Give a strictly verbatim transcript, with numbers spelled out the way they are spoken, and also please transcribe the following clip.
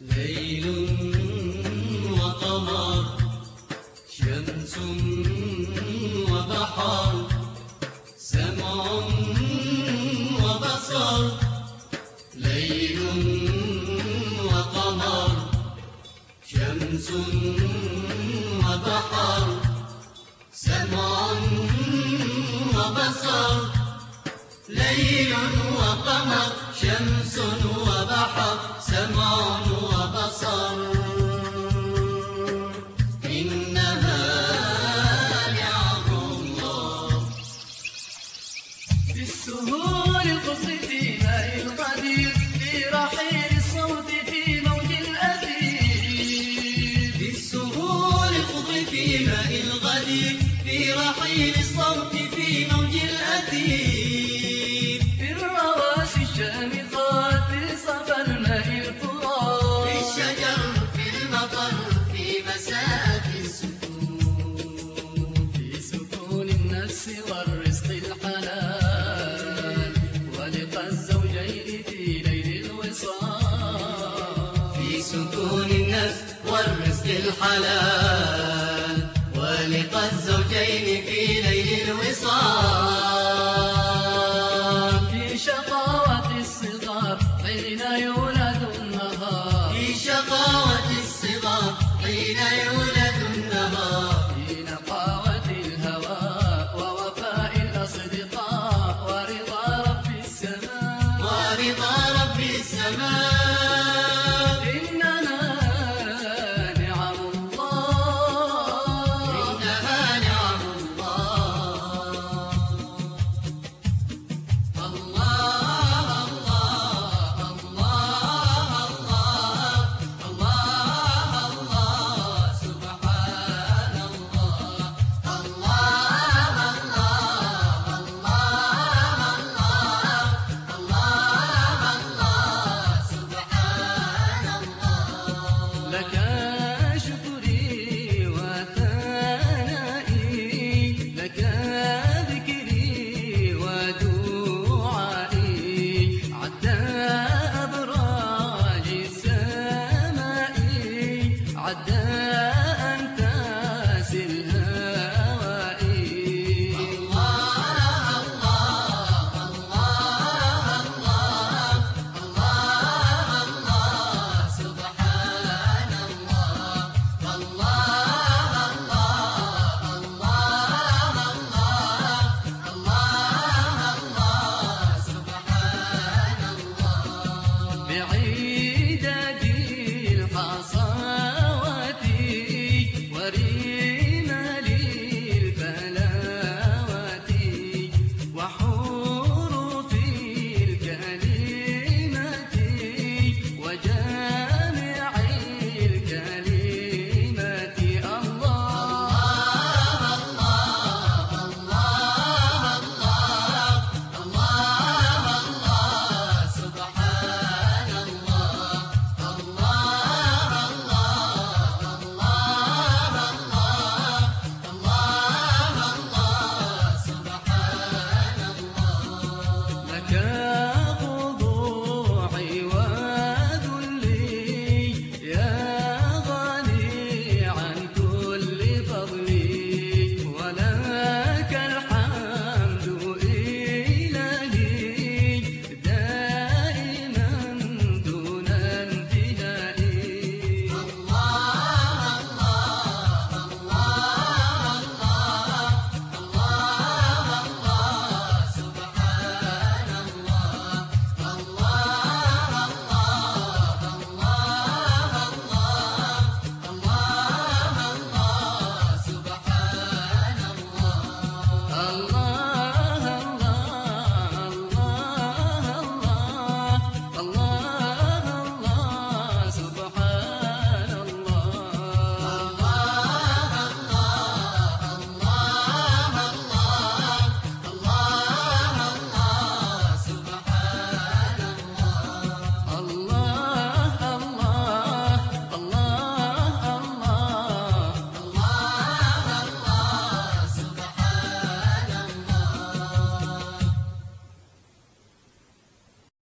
ليل وقمر، شمس وبحر، سمع وبصر. ليل وقمر، شمس وبحر، سمع وبصر. ليل وقمر، شمس وبحر، سمع وبصر. إنها نعم الله في السهول القصر في ماء القدير، في رحيل الصوت في موج الأثير. في السهول الخضر في ماء الغدير، في رحيل الصوت في موج الأثير. في الرواسي الشامخات، في صفا الماء الفرات. في الشجر، في المطر، في مساكن السكون. في سكون النفس والرزق الحلال، ولقى الزوجين في ليل الوصال. في سكون النفس والرزق الحلال، ولقى الزوجين في ليل الوصال. في شقاوة الصغار حين يولد النهار. في شقاوة الصغار حين يولد النهار. في نقاوة الهواء ووفاء الأصدقاء، ورضا رب السماء. ورضا رب السماء.